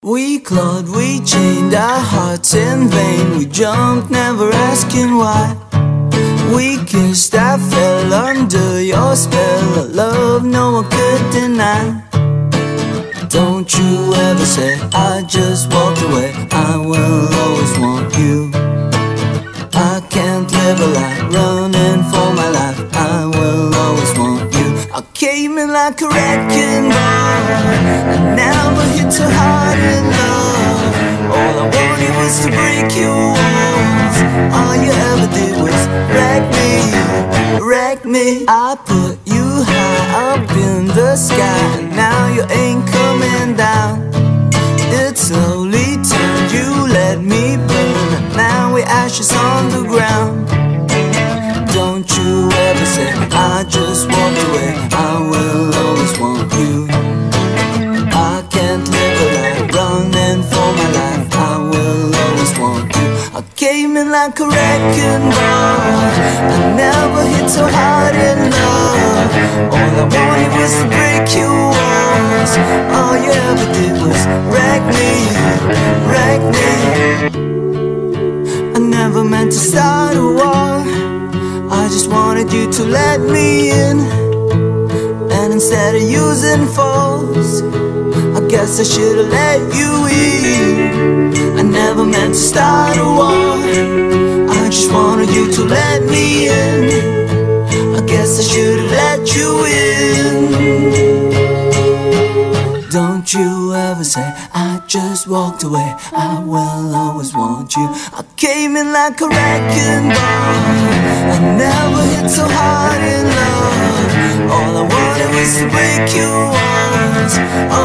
We clawed, we chained our hearts in vain. We jumped, never asking why. We kissed, I fell under your spell of love no one could deny. Don't you ever say I just walked away. I will always want you. I can't live a life running for my life. I will always want you. I came in like a wrecking ball. I never hit too hard in love. All I wanted was to break your walls. All you ever did was wreck me, wreck me. I put you high up in the sky, and now you ain't coming down. It slowly turned, you let me burn, and now we're ashes on the ground. Don't you ever say I just walked away. I will always want you. I can't live a life running for my life. I will always want you. I came in like a wrecking ball. I never hit so hard in love. All I wanted was to break your walls. All you ever did was wreck me, wreck me. I never meant to start a war. I just wanted you to let me in. And instead of using force, I guess I should've let you in. I never meant to start a war. I just wanted you to let me in. I guess I should've let you in. Don't you ever say I just walked away. I will always want you. I came in like a wrecking ball. I never hit so hard in love. All I wanted was to break your walls.